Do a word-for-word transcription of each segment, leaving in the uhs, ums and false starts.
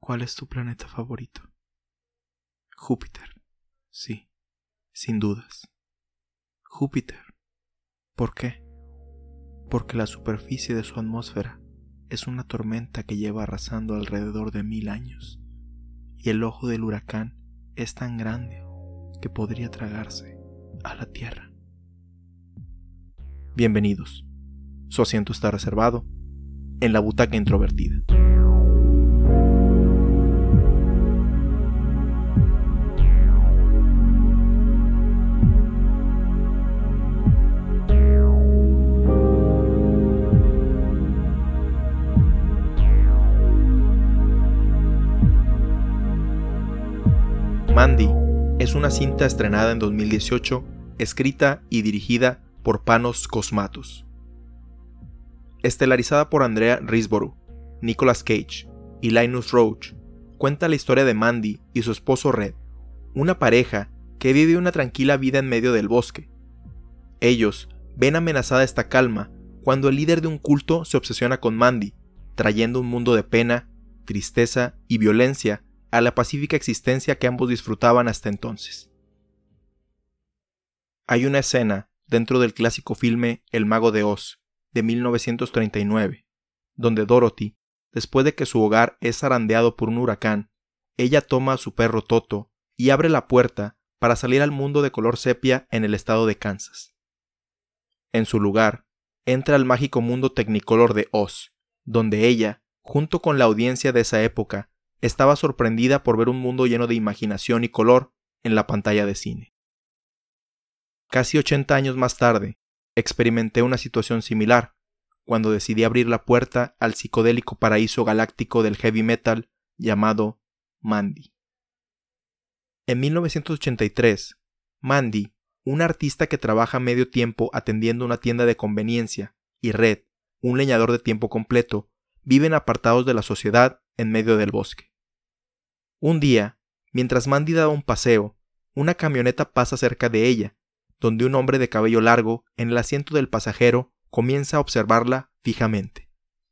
¿Cuál es tu planeta favorito? Júpiter. Sí, sin dudas. Júpiter. ¿Por qué? Porque la superficie de su atmósfera es una tormenta que lleva arrasando alrededor de mil años, y el ojo del huracán es tan grande que podría tragarse a la Tierra. Bienvenidos. Su asiento está reservado en la butaca introvertida. Mandy es una cinta estrenada en dos mil dieciocho, escrita y dirigida por Panos Cosmatos. Estelarizada por Andrea Riseborough, Nicolas Cage y Linus Roache, cuenta la historia de Mandy y su esposo Red, una pareja que vive una tranquila vida en medio del bosque. Ellos ven amenazada esta calma cuando el líder de un culto se obsesiona con Mandy, trayendo un mundo de pena, tristeza y violencia a la pacífica existencia que ambos disfrutaban hasta entonces. Hay una escena dentro del clásico filme El Mago de Oz, de mil novecientos treinta y nueve, donde Dorothy, después de que su hogar es zarandeado por un huracán, ella toma a su perro Toto y abre la puerta para salir al mundo de color sepia en el estado de Kansas. En su lugar, entra al mágico mundo Technicolor de Oz, donde ella, junto con la audiencia de esa época, estaba sorprendida por ver un mundo lleno de imaginación y color en la pantalla de cine. Casi ochenta años más tarde, experimenté una situación similar, cuando decidí abrir la puerta al psicodélico paraíso galáctico del heavy metal llamado Mandy. En mil novecientos ochenta y tres, Mandy, una artista que trabaja medio tiempo atendiendo una tienda de conveniencia, y Red, un leñador de tiempo completo, viven apartados de la sociedad en medio del bosque. Un día, mientras Mandy daba un paseo, una camioneta pasa cerca de ella, donde un hombre de cabello largo en el asiento del pasajero comienza a observarla fijamente.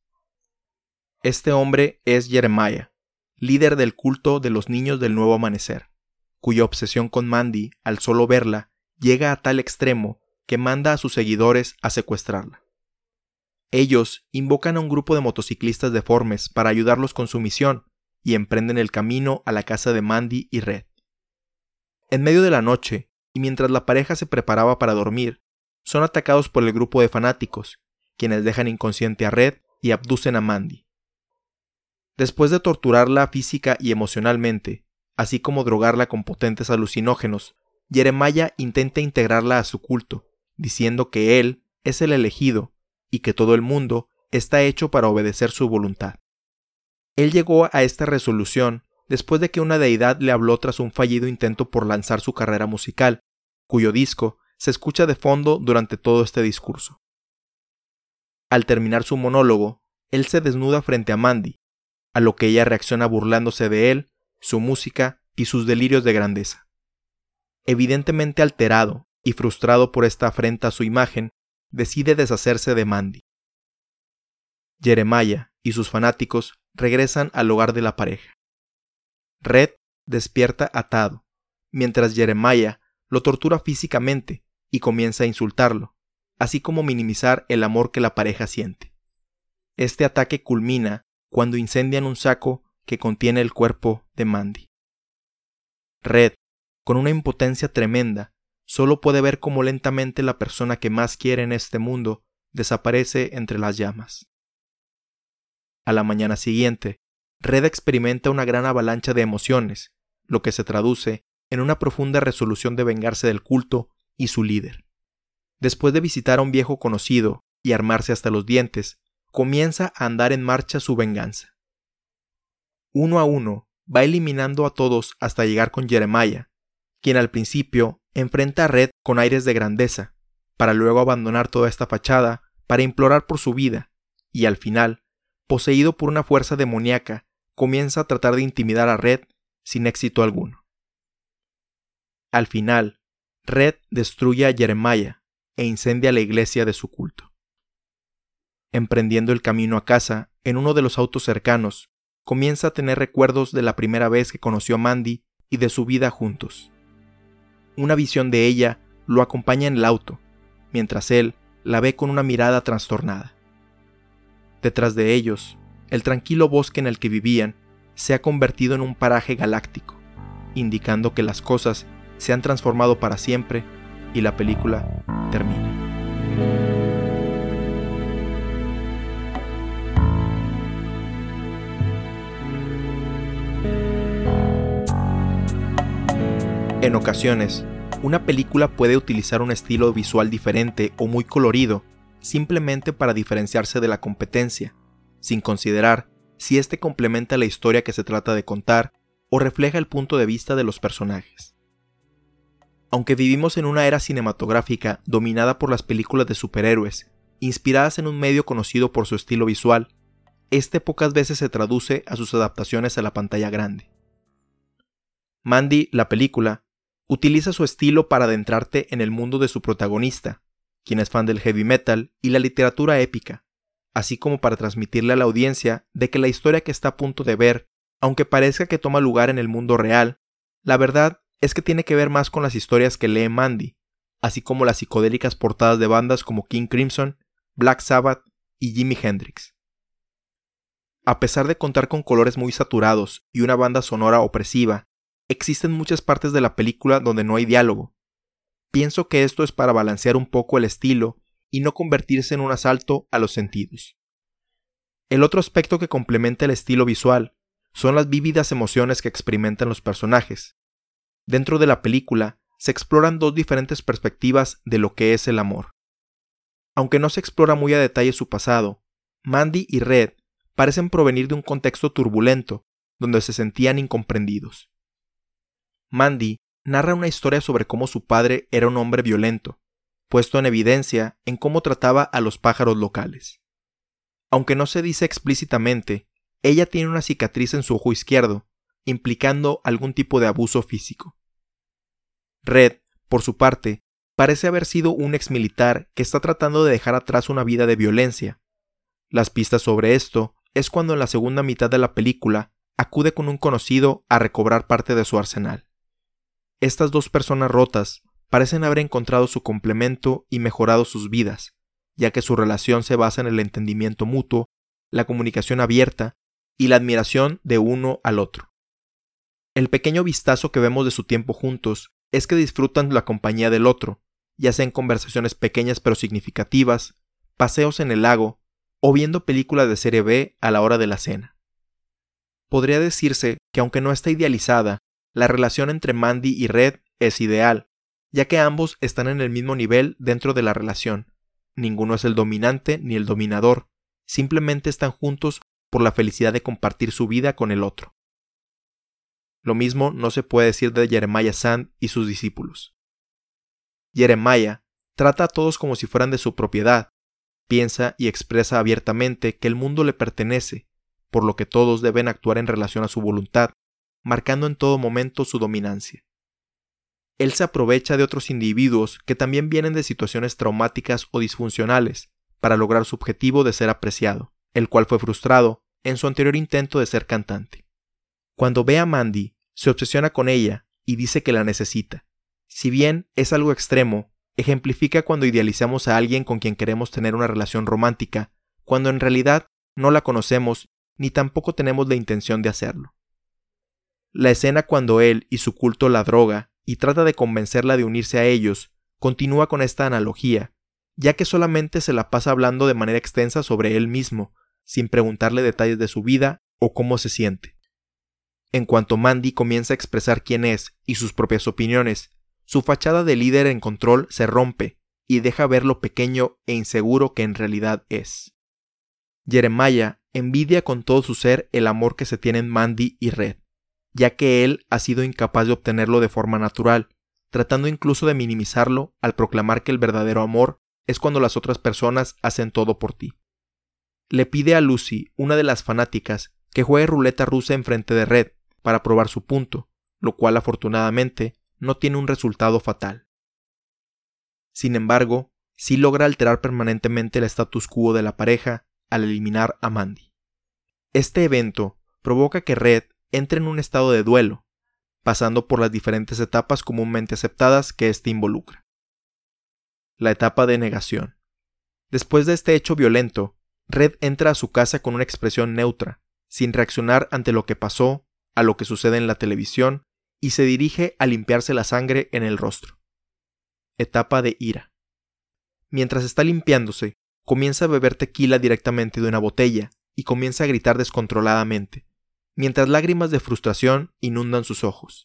Este hombre es Jeremiah, líder del culto de los niños del nuevo amanecer, cuya obsesión con Mandy, al solo verla, llega a tal extremo que manda a sus seguidores a secuestrarla. Ellos invocan a un grupo de motociclistas deformes para ayudarlos con su misión y emprenden el camino a la casa de Mandy y Red. En medio de la noche, y mientras la pareja se preparaba para dormir, son atacados por el grupo de fanáticos, quienes dejan inconsciente a Red y abducen a Mandy. Después de torturarla física y emocionalmente, así como drogarla con potentes alucinógenos, Jeremiah intenta integrarla a su culto, diciendo que él es el elegido y que todo el mundo está hecho para obedecer su voluntad. Él llegó a esta resolución después de que una deidad le habló tras un fallido intento por lanzar su carrera musical, cuyo disco se escucha de fondo durante todo este discurso. Al terminar su monólogo, él se desnuda frente a Mandy, a lo que ella reacciona burlándose de él, su música y sus delirios de grandeza. Evidentemente alterado y frustrado por esta afrenta a su imagen, decide deshacerse de Mandy. Jeremiah y sus fanáticos regresan al hogar de la pareja. Red despierta atado, mientras Jeremiah lo tortura físicamente y comienza a insultarlo, así como minimizar el amor que la pareja siente. Este ataque culmina cuando incendian un saco que contiene el cuerpo de Mandy. Red, con una impotencia tremenda, solo puede ver cómo lentamente la persona que más quiere en este mundo desaparece entre las llamas. A la mañana siguiente, Red experimenta una gran avalancha de emociones, lo que se traduce en una profunda resolución de vengarse del culto y su líder. Después de visitar a un viejo conocido y armarse hasta los dientes, comienza a andar en marcha su venganza. Uno a uno va eliminando a todos hasta llegar con Jeremiah, quien al principio enfrenta a Red con aires de grandeza, para luego abandonar toda esta fachada para implorar por su vida, y al final, poseído por una fuerza demoníaca, comienza a tratar de intimidar a Red sin éxito alguno. Al final, Red destruye a Jeremiah e incendia la iglesia de su culto. Emprendiendo el camino a casa en uno de los autos cercanos, comienza a tener recuerdos de la primera vez que conoció a Mandy y de su vida juntos. Una visión de ella lo acompaña en el auto, mientras él la ve con una mirada trastornada. Detrás de ellos, el tranquilo bosque en el que vivían se ha convertido en un paraje galáctico, indicando que las cosas se han transformado para siempre y la película termina. En ocasiones, una película puede utilizar un estilo visual diferente o muy colorido simplemente para diferenciarse de la competencia, sin considerar si éste complementa la historia que se trata de contar o refleja el punto de vista de los personajes. Aunque vivimos en una era cinematográfica dominada por las películas de superhéroes, inspiradas en un medio conocido por su estilo visual, este pocas veces se traduce a sus adaptaciones a la pantalla grande. Mandy, la película, utiliza su estilo para adentrarte en el mundo de su protagonista, quien es fan del heavy metal y la literatura épica, así como para transmitirle a la audiencia de que la historia que está a punto de ver, aunque parezca que toma lugar en el mundo real, la verdad es que tiene que ver más con las historias que lee Mandy, así como las psicodélicas portadas de bandas como King Crimson, Black Sabbath y Jimi Hendrix. A pesar de contar con colores muy saturados y una banda sonora opresiva, existen muchas partes de la película donde no hay diálogo. Pienso que esto es para balancear un poco el estilo y no convertirse en un asalto a los sentidos. El otro aspecto que complementa el estilo visual son las vívidas emociones que experimentan los personajes. Dentro de la película se exploran dos diferentes perspectivas de lo que es el amor. Aunque no se explora muy a detalle su pasado, Mandy y Red parecen provenir de un contexto turbulento donde se sentían incomprendidos. Mandy narra una historia sobre cómo su padre era un hombre violento, puesto en evidencia en cómo trataba a los pájaros locales. Aunque no se dice explícitamente, ella tiene una cicatriz en su ojo izquierdo, implicando algún tipo de abuso físico. Red, por su parte, parece haber sido un exmilitar que está tratando de dejar atrás una vida de violencia. Las pistas sobre esto es cuando en la segunda mitad de la película acude con un conocido a recobrar parte de su arsenal. Estas dos personas rotas parecen haber encontrado su complemento y mejorado sus vidas, ya que su relación se basa en el entendimiento mutuo, la comunicación abierta y la admiración de uno al otro. El pequeño vistazo que vemos de su tiempo juntos es que disfrutan la compañía del otro, ya sea en conversaciones pequeñas pero significativas, paseos en el lago o viendo películas de serie B a la hora de la cena. Podría decirse que aunque no está idealizada, la relación entre Mandy y Red es ideal, ya que ambos están en el mismo nivel dentro de la relación. Ninguno es el dominante ni el dominador, simplemente están juntos por la felicidad de compartir su vida con el otro. Lo mismo no se puede decir de Jeremiah Sand y sus discípulos. Jeremiah trata a todos como si fueran de su propiedad, piensa y expresa abiertamente que el mundo le pertenece, por lo que todos deben actuar en relación a su voluntad, marcando en todo momento su dominancia. Él se aprovecha de otros individuos que también vienen de situaciones traumáticas o disfuncionales para lograr su objetivo de ser apreciado, el cual fue frustrado en su anterior intento de ser cantante. Cuando ve a Mandy, se obsesiona con ella y dice que la necesita. Si bien es algo extremo, ejemplifica cuando idealizamos a alguien con quien queremos tener una relación romántica, cuando en realidad no la conocemos ni tampoco tenemos la intención de hacerlo. La escena cuando él y su culto la droga y trata de convencerla de unirse a ellos continúa con esta analogía, ya que solamente se la pasa hablando de manera extensa sobre él mismo, sin preguntarle detalles de su vida o cómo se siente. En cuanto Mandy comienza a expresar quién es y sus propias opiniones, su fachada de líder en control se rompe y deja ver lo pequeño e inseguro que en realidad es. Jeremiah envidia con todo su ser el amor que se tienen Mandy y Red, ya que él ha sido incapaz de obtenerlo de forma natural, tratando incluso de minimizarlo al proclamar que el verdadero amor es cuando las otras personas hacen todo por ti. Le pide a Lucy, una de las fanáticas, que juegue ruleta rusa enfrente de Red para probar su punto, lo cual afortunadamente no tiene un resultado fatal. Sin embargo, sí logra alterar permanentemente el status quo de la pareja al eliminar a Mandy. Este evento provoca que Red entre en un estado de duelo, pasando por las diferentes etapas comúnmente aceptadas que éste involucra. La etapa de negación. Después de este hecho violento, Red entra a su casa con una expresión neutra, sin reaccionar ante lo que pasó, a lo que sucede en la televisión, y se dirige a limpiarse la sangre en el rostro. Etapa de ira. Mientras está limpiándose, comienza a beber tequila directamente de una botella y comienza a gritar descontroladamente, mientras lágrimas de frustración inundan sus ojos.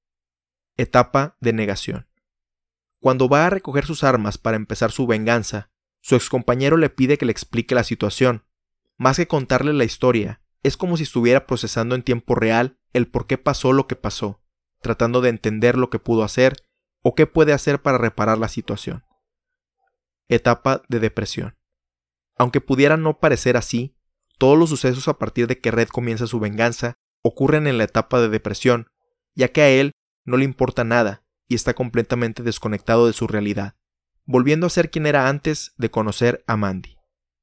Etapa de negación. Cuando va a recoger sus armas para empezar su venganza, su excompañero le pide que le explique la situación. Más que contarle la historia, es como si estuviera procesando en tiempo real el por qué pasó lo que pasó, tratando de entender lo que pudo hacer o qué puede hacer para reparar la situación. Etapa de depresión. Aunque pudiera no parecer así, todos los sucesos a partir de que Red comienza su venganza ocurren en la etapa de depresión, ya que a él no le importa nada y está completamente desconectado de su realidad, volviendo a ser quien era antes de conocer a Mandy.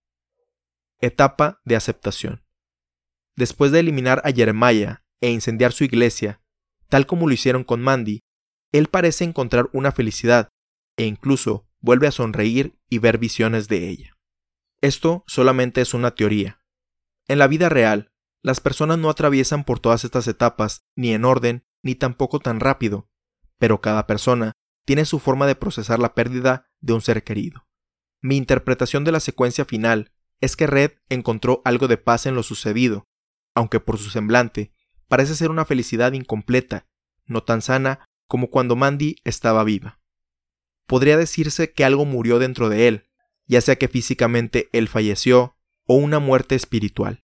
Etapa de aceptación. Después de eliminar a Jeremiah e incendiar su iglesia, tal como lo hicieron con Mandy, él parece encontrar una felicidad e incluso vuelve a sonreír y ver visiones de ella. Esto solamente es una teoría. En la vida real, las personas no atraviesan por todas estas etapas ni en orden ni tampoco tan rápido, pero cada persona tiene su forma de procesar la pérdida de un ser querido. Mi interpretación de la secuencia final es que Red encontró algo de paz en lo sucedido, aunque por su semblante parece ser una felicidad incompleta, no tan sana como cuando Mandy estaba viva. Podría decirse que algo murió dentro de él, ya sea que físicamente él falleció o una muerte espiritual.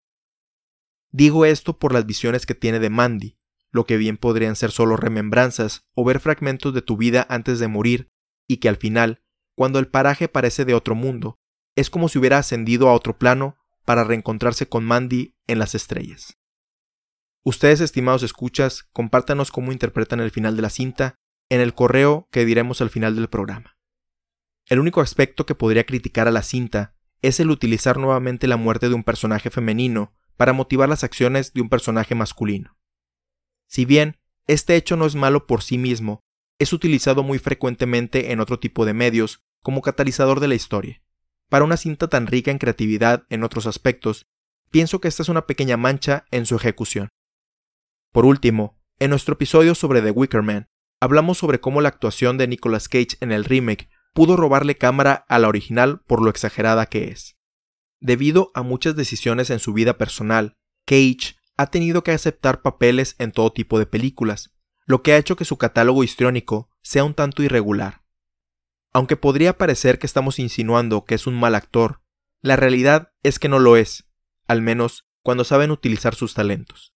Digo esto por las visiones que tiene de Mandy, lo que bien podrían ser solo remembranzas o ver fragmentos de tu vida antes de morir, y que al final, cuando el paraje parece de otro mundo, es como si hubiera ascendido a otro plano para reencontrarse con Mandy en las estrellas. Ustedes, estimados escuchas, compártanos cómo interpretan el final de la cinta en el correo que diremos al final del programa. El único aspecto que podría criticar a la cinta es el utilizar nuevamente la muerte de un personaje femenino para motivar las acciones de un personaje masculino. Si bien este hecho no es malo por sí mismo, es utilizado muy frecuentemente en otro tipo de medios como catalizador de la historia. Para una cinta tan rica en creatividad en otros aspectos, pienso que esta es una pequeña mancha en su ejecución. Por último, en nuestro episodio sobre The Wicker Man, hablamos sobre cómo la actuación de Nicolas Cage en el remake pudo robarle cámara a la original por lo exagerada que es. Debido a muchas decisiones en su vida personal, Cage ha tenido que aceptar papeles en todo tipo de películas, lo que ha hecho que su catálogo histriónico sea un tanto irregular. Aunque podría parecer que estamos insinuando que es un mal actor, la realidad es que no lo es, al menos cuando saben utilizar sus talentos.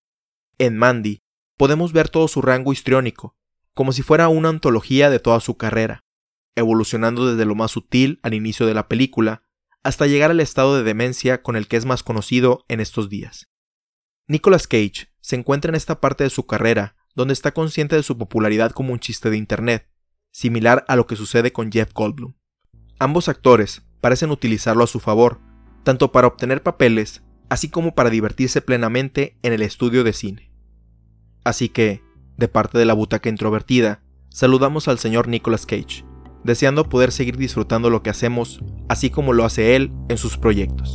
En Mandy, podemos ver todo su rango histriónico, como si fuera una antología de toda su carrera, evolucionando desde lo más sutil al inicio de la película, hasta llegar al estado de demencia con el que es más conocido en estos días. Nicolas Cage se encuentra en esta parte de su carrera donde está consciente de su popularidad como un chiste de internet, similar a lo que sucede con Jeff Goldblum. Ambos actores parecen utilizarlo a su favor, tanto para obtener papeles, así como para divertirse plenamente en el estudio de cine. Así que, de parte de la butaca introvertida, saludamos al señor Nicolas Cage, deseando poder seguir disfrutando lo que hacemos, así como lo hace él en sus proyectos.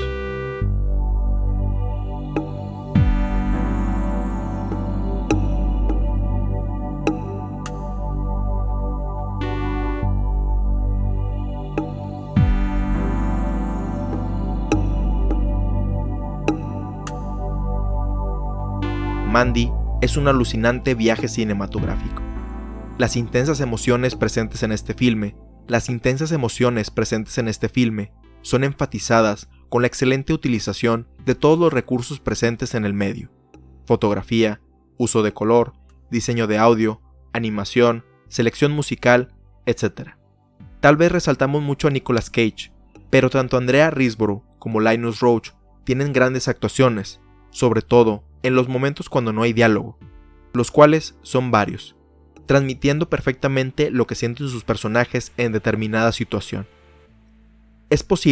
Mandy es un alucinante viaje cinematográfico. Las intensas emociones presentes en este filme, las intensas emociones presentes en este filme son enfatizadas con la excelente utilización de todos los recursos presentes en el medio: fotografía, uso de color, diseño de audio, animación, selección musical, etcétera. Tal vez resaltamos mucho a Nicolas Cage, pero tanto Andrea Riseborough como Linus Roach tienen grandes actuaciones, sobre todo en los momentos cuando no hay diálogo, los cuales son varios, transmitiendo perfectamente lo que sienten sus personajes en determinada situación. Es posible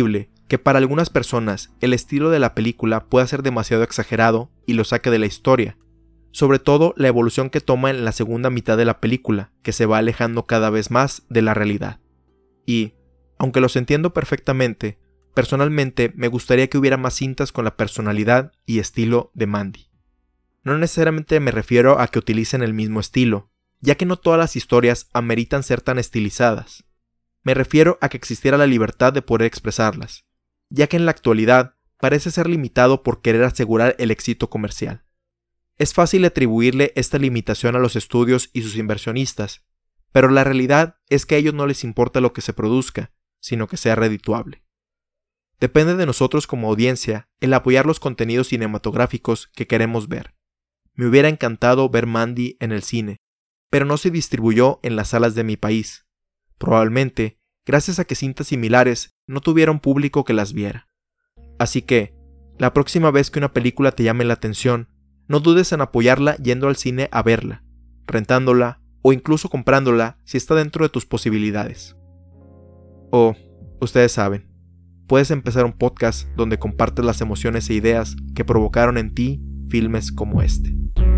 que para algunas personas el estilo de la película pueda ser demasiado exagerado y lo saque de la historia, sobre todo la evolución que toma en la segunda mitad de la película, que se va alejando cada vez más de la realidad. Y, aunque los entiendo perfectamente, personalmente me gustaría que hubiera más cintas con la personalidad y estilo de Mandy. No necesariamente me refiero a que utilicen el mismo estilo, ya que no todas las historias ameritan ser tan estilizadas. Me refiero a que existiera la libertad de poder expresarlas, ya que en la actualidad parece ser limitado por querer asegurar el éxito comercial. Es fácil atribuirle esta limitación a los estudios y sus inversionistas, pero la realidad es que a ellos no les importa lo que se produzca, sino que sea redituable. Depende de nosotros como audiencia el apoyar los contenidos cinematográficos que queremos ver. Me hubiera encantado ver Mandy en el cine, pero no se distribuyó en las salas de mi país, probablemente gracias a que cintas similares no tuvieron público que las viera. Así que, la próxima vez que una película te llame la atención, no dudes en apoyarla yendo al cine a verla, rentándola o incluso comprándola si está dentro de tus posibilidades. O, ustedes saben, puedes empezar un podcast donde compartes las emociones e ideas que provocaron en ti filmes como este.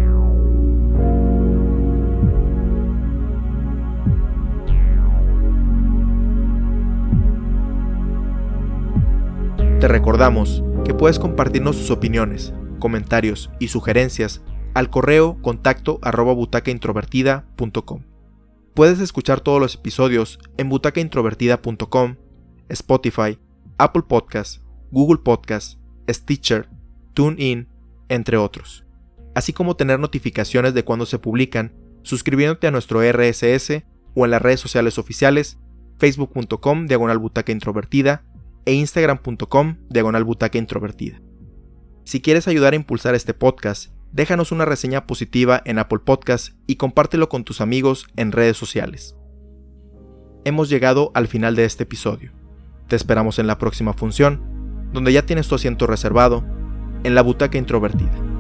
Te recordamos que puedes compartirnos tus opiniones, comentarios y sugerencias al correo contacto arroba butaca introvertida punto com. Puedes escuchar todos los episodios en butaca introvertida punto com, Spotify, Apple Podcasts, Google Podcasts, Stitcher, TuneIn, entre otros, así como tener notificaciones de cuando se publican suscribiéndote a nuestro erre ese ese o en las redes sociales oficiales facebook punto com diagonal butaca introvertida e instagram punto com diagonal butaca introvertida. Si quieres ayudar a impulsar este podcast, déjanos una reseña positiva en Apple Podcasts y compártelo con tus amigos en redes sociales. Hemos llegado al final de este episodio. Te esperamos en la próxima función, donde ya tienes tu asiento reservado, en la butaca introvertida.